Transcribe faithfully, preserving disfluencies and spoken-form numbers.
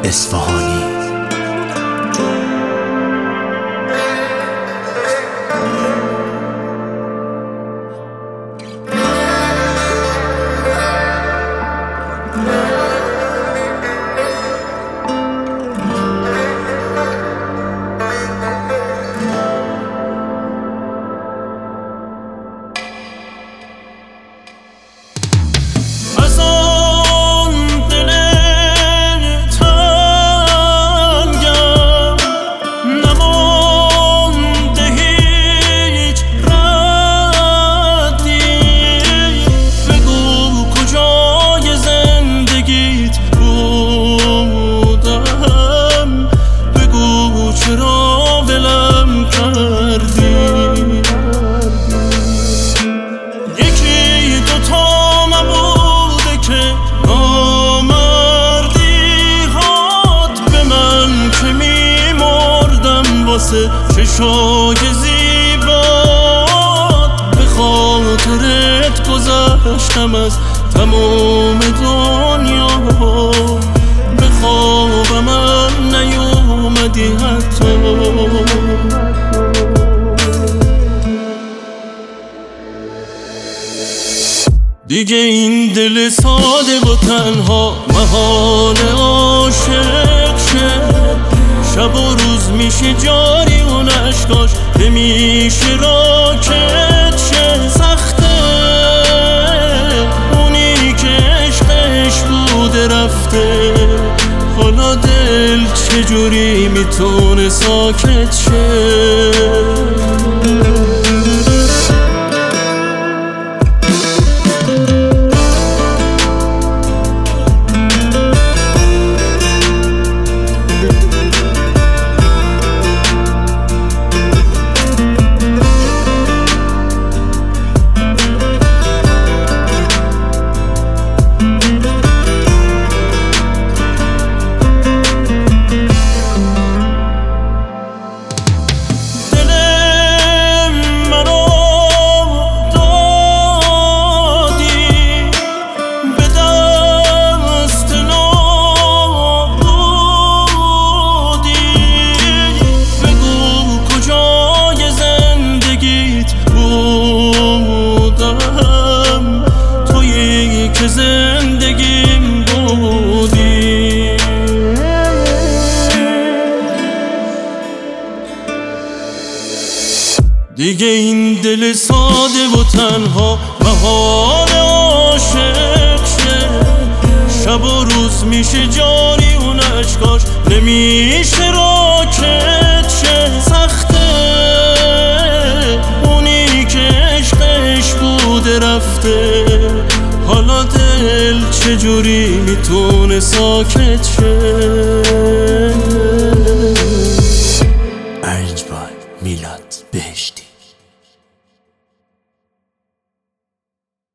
اصفهانی. چشای زیبات به خاطرت گذشتم از تمام دنیا، به خوابم هم نیومدی حتی. دیگه این دل ساده و تنها محال عاشق شه، شب و روز میشه جاری و نشکاش نمیشه راکت شه. سخته اونی که عشقش بوده رفته، حالا دل چجوری میتونه ساکت شه؟ زندگیم بودی دیگه این دل ساده و تنها محال عاشق شه، شب و روز میشه جاری و نشکاش نمیشه راکت شه. سخته اونی که عشقش بوده رفته، حالا دل چجوری میتونه ساکت شه؟